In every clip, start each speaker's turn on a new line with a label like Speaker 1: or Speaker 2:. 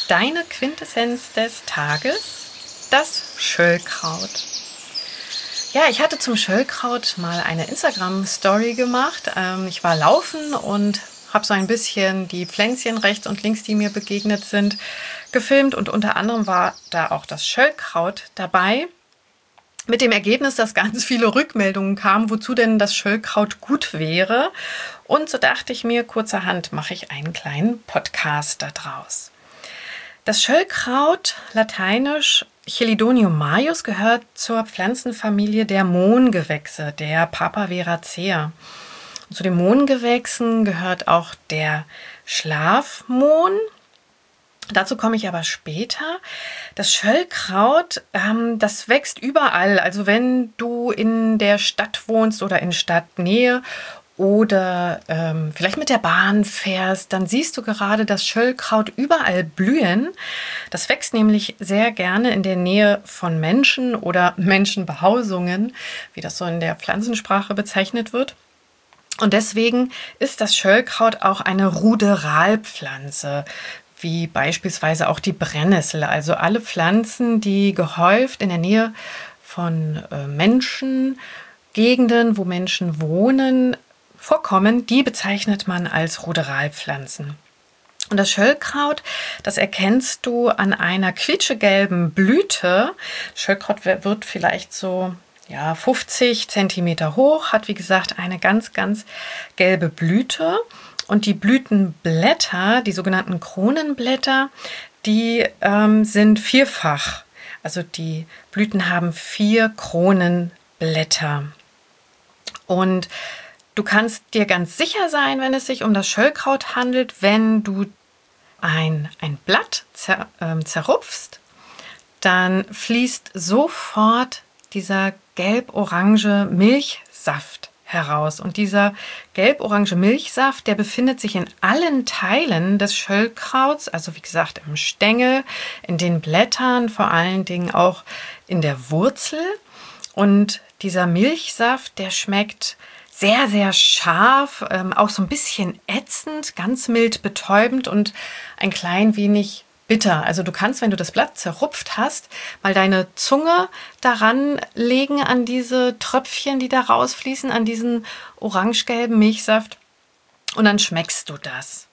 Speaker 1: Deine Quintessenz des Tages, das Schöllkraut. Ja, ich hatte zum Schöllkraut mal eine Instagram-Story gemacht. Ich war laufen und habe so ein bisschen die Pflänzchen rechts und links, die mir begegnet sind, gefilmt. Und unter anderem war da auch das Schöllkraut dabei. Mit dem Ergebnis, dass ganz viele Rückmeldungen kamen, wozu denn das Schöllkraut gut wäre. Und so dachte ich mir, kurzerhand mache ich einen kleinen Podcast daraus. Das Schöllkraut, lateinisch Chelidonium majus, gehört zur Pflanzenfamilie der Mohngewächse, der Papaveracea. Und zu den Mohngewächsen gehört auch der Schlafmohn. Dazu komme ich aber später. Das Schöllkraut, das wächst überall. Also wenn du in der Stadt wohnst oder in Stadtnähe oder vielleicht mit der Bahn fährst, dann siehst du gerade das Schöllkraut überall blühen. Das wächst nämlich sehr gerne in der Nähe von Menschen oder Menschenbehausungen, wie das so in der Pflanzensprache bezeichnet wird. Und deswegen ist das Schöllkraut auch eine Ruderalpflanze, wie beispielsweise auch die Brennnessel. Also alle Pflanzen, die gehäuft in der Nähe von Menschen, Gegenden, wo Menschen wohnen, vorkommen, die bezeichnet man als Ruderalpflanzen. Und das Schöllkraut, das erkennst du an einer quietschegelben Blüte. Schöllkraut wird vielleicht so 50 Zentimeter hoch, hat wie gesagt eine ganz, ganz gelbe Blüte. Und die Blütenblätter, die sogenannten Kronenblätter, die sind vierfach. Also die Blüten haben 4 Kronenblätter. Und du kannst dir ganz sicher sein, wenn es sich um das Schöllkraut handelt, wenn du ein Blatt zerrupfst, dann fließt sofort dieser gelb-orange Milchsaft heraus. Und dieser gelb-orange Milchsaft, der befindet sich in allen Teilen des Schöllkrauts, also wie gesagt im Stängel, in den Blättern, vor allen Dingen auch in der Wurzel. Und dieser Milchsaft, der schmeckt sehr, sehr scharf, auch so ein bisschen ätzend, ganz mild betäubend und ein klein wenig bitter. Also du kannst, wenn du das Blatt zerrupft hast, mal deine Zunge daran legen an diese Tröpfchen, die da rausfließen, an diesen orange-gelben Milchsaft und dann schmeckst du das.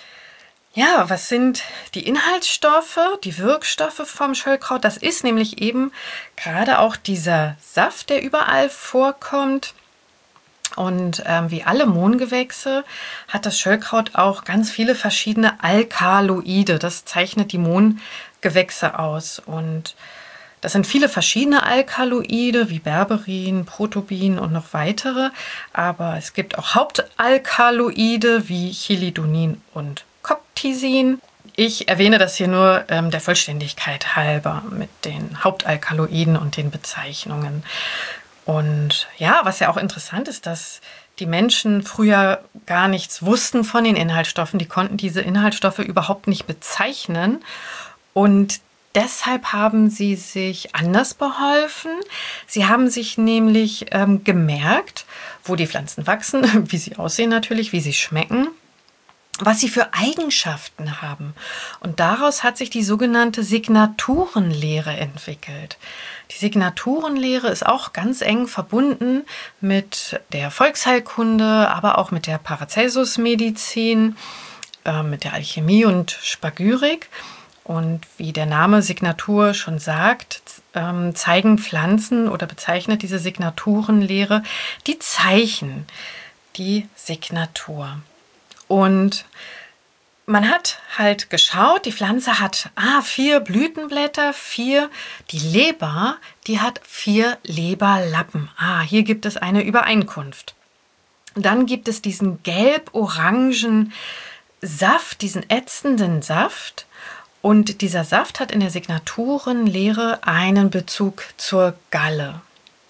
Speaker 1: Ja, was sind die Inhaltsstoffe, die Wirkstoffe vom Schöllkraut? Das ist nämlich eben gerade auch dieser Saft, der überall vorkommt. Und wie alle Mohngewächse hat das Schöllkraut auch ganz viele verschiedene Alkaloide. Das zeichnet die Mohngewächse aus. Und das sind viele verschiedene Alkaloide wie Berberin, Protobin und noch weitere. Aber es gibt auch Hauptalkaloide wie Chelidonin und Coptisin. Ich erwähne das hier nur der Vollständigkeit halber mit den Hauptalkaloiden und den Bezeichnungen. Und ja, was ja auch interessant ist, dass die Menschen früher gar nichts wussten von den Inhaltsstoffen. Die konnten diese Inhaltsstoffe überhaupt nicht bezeichnen. Und deshalb haben sie sich anders beholfen. Sie haben sich nämlich gemerkt, wo die Pflanzen wachsen, wie sie aussehen natürlich, wie sie schmecken, was sie für Eigenschaften haben. Und daraus hat sich die sogenannte Signaturenlehre entwickelt. Die Signaturenlehre ist auch ganz eng verbunden mit der Volksheilkunde, aber auch mit der Paracelsus-Medizin, mit der Alchemie und Spagyrik. Und wie der Name Signatur schon sagt, zeigen Pflanzen oder bezeichnet diese Signaturenlehre die Zeichen, die Signatur. Und man hat halt geschaut, die Pflanze hat 4 Blütenblätter, 4, die Leber, die hat 4 Leberlappen. Hier gibt es eine Übereinkunft. Dann gibt es diesen gelb-orangen Saft, diesen ätzenden Saft. Und dieser Saft hat in der Signaturenlehre einen Bezug zur Galle.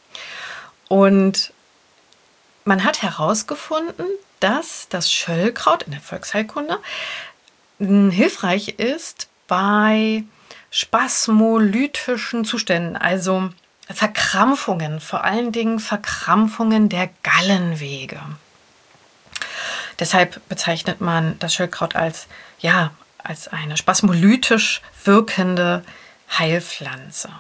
Speaker 1: Und man hat herausgefunden, dass das Schöllkraut in der Volksheilkunde hilfreich ist bei spasmolytischen Zuständen, also Verkrampfungen, vor allen Dingen Verkrampfungen der Gallenwege. Deshalb bezeichnet man das Schöllkraut als als eine spasmolytisch wirkende Heilpflanze.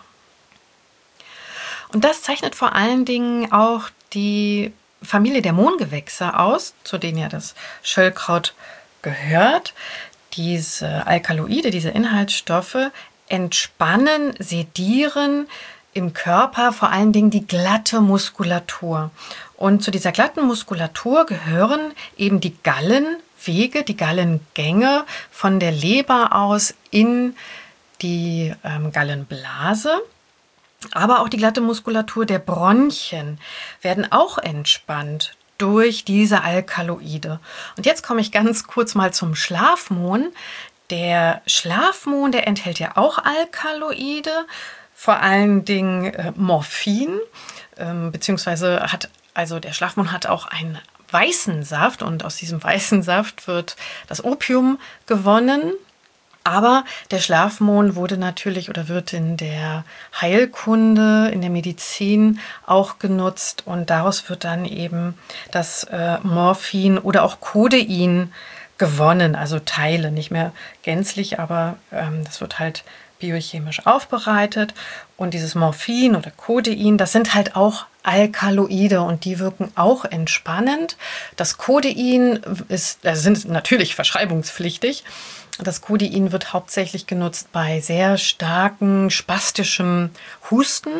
Speaker 1: Und das zeichnet vor allen Dingen auch die Familie der Mohngewächse aus, zu denen ja das Schöllkraut gehört. Diese Alkaloide, diese Inhaltsstoffe entspannen, sedieren im Körper vor allen Dingen die glatte Muskulatur. Und zu dieser glatten Muskulatur gehören eben die Gallenwege, die Gallengänge von der Leber aus in die Gallenblase. Aber auch die glatte Muskulatur der Bronchien werden auch entspannt durch diese Alkaloide. Und jetzt komme ich ganz kurz mal zum Schlafmohn. Der Schlafmohn, der enthält ja auch Alkaloide, vor allen Dingen Morphin, beziehungsweise der Schlafmohn hat auch einen weißen Saft und aus diesem weißen Saft wird das Opium gewonnen. Aber der Schlafmohn wurde natürlich oder wird in der Heilkunde, in der Medizin auch genutzt und daraus wird dann eben das Morphin oder auch Codein gewonnen, also Teile, nicht mehr gänzlich, aber das wird halt biochemisch aufbereitet und dieses Morphin oder Codein, das sind halt auch Alkaloide und die wirken auch entspannend. Das Codein sind natürlich verschreibungspflichtig. Das Codein wird hauptsächlich genutzt bei sehr starken spastischem Husten,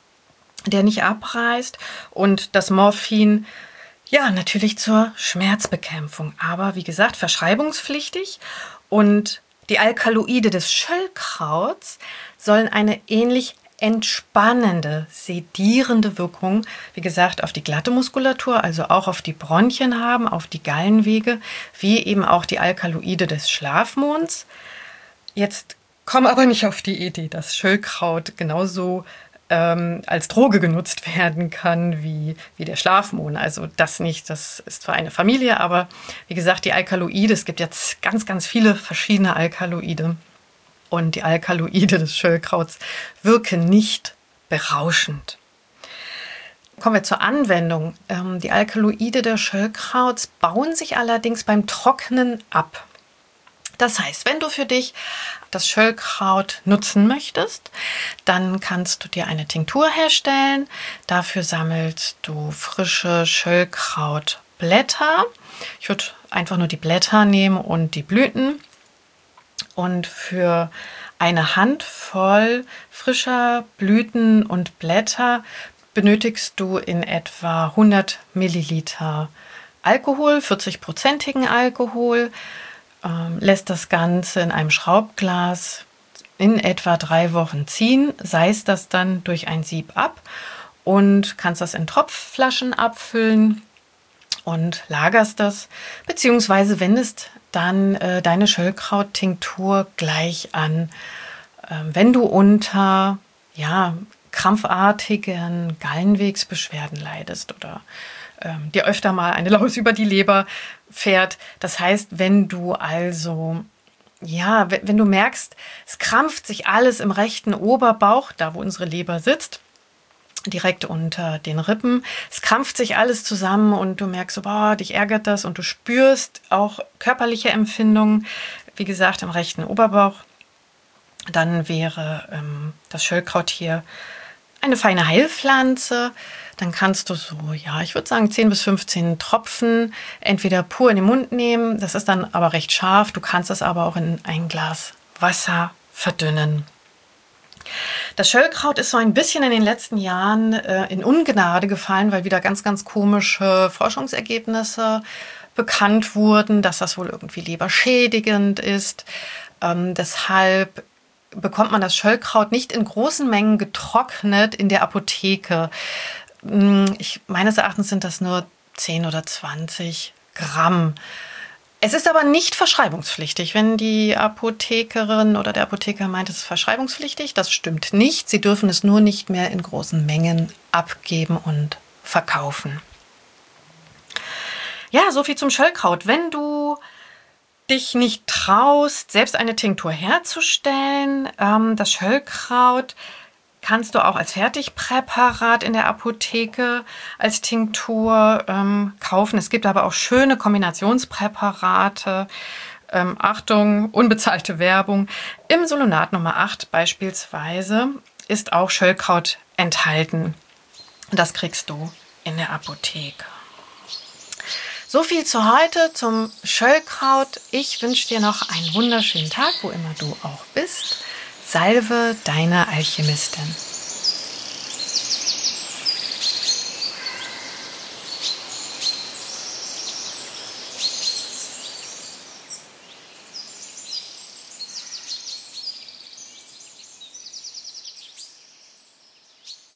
Speaker 1: der nicht abreißt. Und das Morphin, ja, natürlich zur Schmerzbekämpfung. Aber wie gesagt, verschreibungspflichtig. Und die Alkaloide des Schöllkrauts sollen eine ähnlich entspannende, sedierende Wirkung, wie gesagt, auf die glatte Muskulatur, also auch auf die Bronchien haben, auf die Gallenwege, wie eben auch die Alkaloide des Schlafmohns. Jetzt komm aber nicht auf die Idee, dass Schöllkraut genauso als Droge genutzt werden kann wie der Schlafmohn. Also das nicht, das ist zwar eine Familie, aber wie gesagt, die Alkaloide, es gibt jetzt ganz, ganz viele verschiedene Alkaloide. Und die Alkaloide des Schöllkrauts wirken nicht berauschend. Kommen wir zur Anwendung. Die Alkaloide des Schöllkrauts bauen sich allerdings beim Trocknen ab. Das heißt, wenn du für dich das Schöllkraut nutzen möchtest, dann kannst du dir eine Tinktur herstellen. Dafür sammelst du frische Schöllkrautblätter. Ich würde einfach nur die Blätter nehmen und die Blüten. Und für eine Handvoll frischer Blüten und Blätter benötigst du in etwa 100 Milliliter Alkohol, 40-prozentigen Alkohol, lässt das Ganze in einem Schraubglas in etwa 3 Wochen ziehen, seist das dann durch ein Sieb ab und kannst das in Tropfflaschen abfüllen und lagerst das, beziehungsweise wendest dann deine Schöllkraut-Tinktur gleich an, wenn du unter krampfartigen Gallenwegsbeschwerden leidest oder dir öfter mal eine Laus über die Leber fährt. Das heißt, wenn du wenn du merkst, es krampft sich alles im rechten Oberbauch, da wo unsere Leber sitzt, direkt unter den Rippen. Es krampft sich alles zusammen und du merkst so, boah, dich ärgert das und du spürst auch körperliche Empfindungen, wie gesagt, im rechten Oberbauch. Dann wäre das Schöllkraut hier eine feine Heilpflanze. Dann kannst du ich würde sagen 10 bis 15 Tropfen entweder pur in den Mund nehmen. Das ist dann aber recht scharf. Du kannst es aber auch in ein Glas Wasser verdünnen. Das Schöllkraut ist so ein bisschen in den letzten Jahren in Ungnade gefallen, weil wieder ganz, ganz komische Forschungsergebnisse bekannt wurden, dass das wohl irgendwie leberschädigend ist. Deshalb bekommt man das Schöllkraut nicht in großen Mengen getrocknet in der Apotheke. Meines Erachtens sind das nur 10 oder 20 Gramm. Es ist aber nicht verschreibungspflichtig. Wenn die Apothekerin oder der Apotheker meint, es ist verschreibungspflichtig, das stimmt nicht. Sie dürfen es nur nicht mehr in großen Mengen abgeben und verkaufen. Ja, so viel zum Schöllkraut. Wenn du dich nicht traust, selbst eine Tinktur herzustellen, das Schöllkraut kannst du auch als Fertigpräparat in der Apotheke als Tinktur kaufen. Es gibt aber auch schöne Kombinationspräparate, Achtung, unbezahlte Werbung. Im Solonat Nummer 8 beispielsweise ist auch Schöllkraut enthalten. Das kriegst du in der Apotheke. So viel zu heute zum Schöllkraut. Ich wünsche dir noch einen wunderschönen Tag, wo immer du auch bist. Salve, deine Alchemistin.